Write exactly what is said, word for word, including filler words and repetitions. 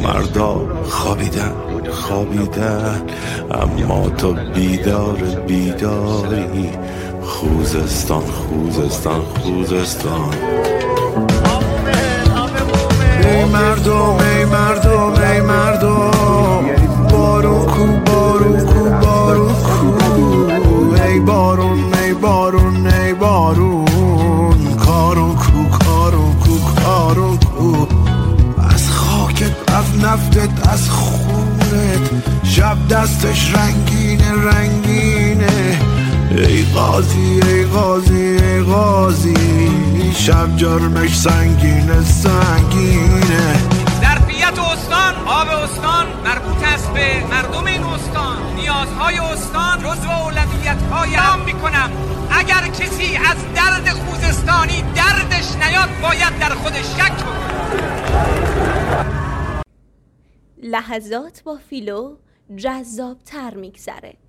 مردا خوابیدن خوابیدن اما تو بیدار بیداری. خوزستان خوزستان خوزستان. ای مردم ای مردم ای مردم بارون کو بارون کو بارون کو. ای بارون ای بارون ای بارون کارون کو کارون کو کارون کو. از خاکت از نفتت از خونت شب دستش رنگینه رنگینه. ای قاضی ای قاضی ای قاضی شب جرمش سنگینه سنگینه. ظرفیت استان آب استان مربوط است به مردم این استان. نیازهای استان جزو اولویت‌های اعلام می‌کنم. اگر کسی از درد خوزستانی دردش نیاد باید در خودش شک کنه. لحظات با فیلو جذاب‌تر می‌گذره.